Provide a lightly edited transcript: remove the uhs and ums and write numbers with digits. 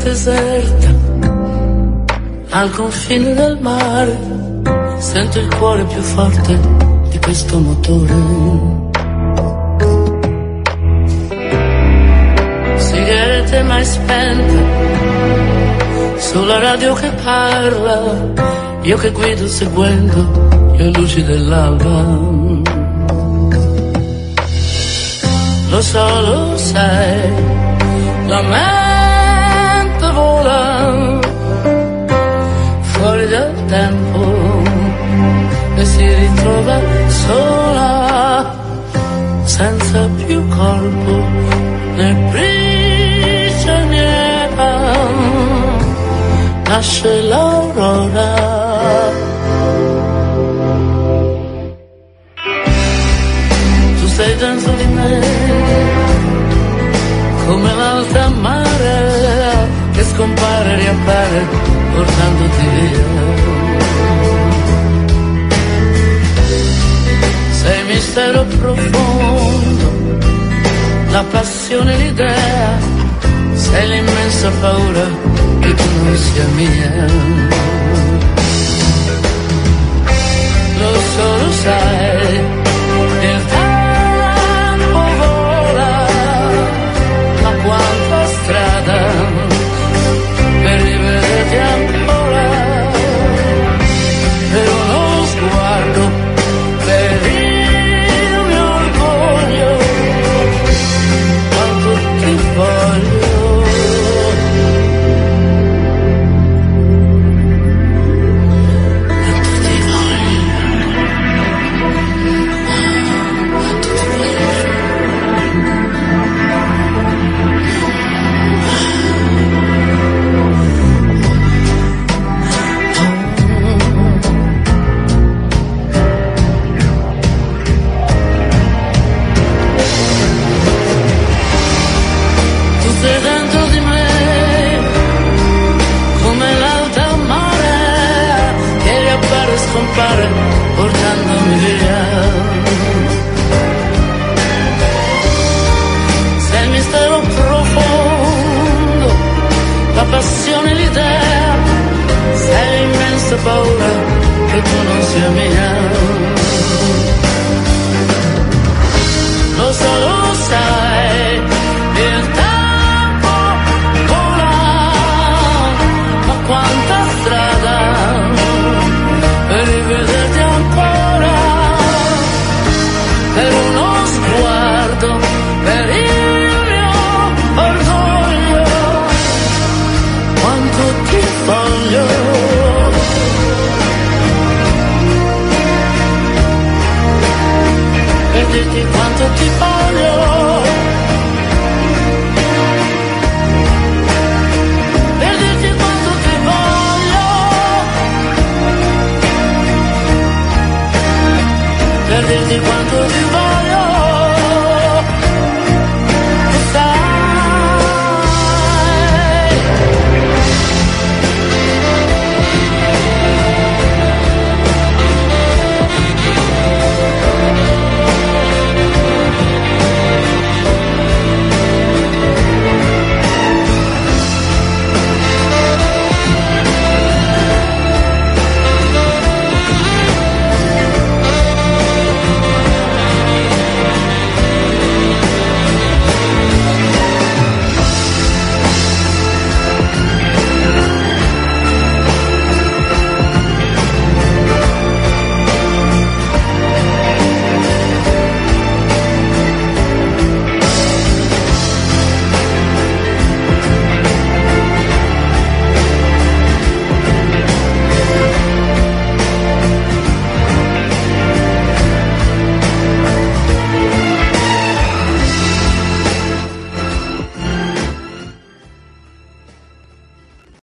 deserta, al confine del mare, sento il cuore più forte di questo motore. Sigarette mai spente, sulla radio che parla, io che guido seguendo le luci dell'alba. Lo so, lo sai, la mente vola fuori dal tempo e si ritrova sola, senza più corpo né prigioniera. Nasce l'aurora. Tu sei dentro di me, come l'alta marea che scompare e riappare portandoti via. Sei mistero profondo, la passione, l'idea, sei l'immensa paura che tu non sia mia. Lo so, lo sai, il tempo vola, ma quanta strada per rivederti ancora, per uno sguardo, per il mio orgoglio, quanto ti voglio. Portandomi via, sei il mistero profondo, la passione, l'idea, sei l'immensa paura che tu non sia mia. Lo so, lo sai, il tempo vola, ma quanta strada per rivederti ancora, per uno sguardo, per il mio orgoglio, quanto ti voglio. Per dirti quanto ti voglio. Per dirti quanto ti voglio. Per dirti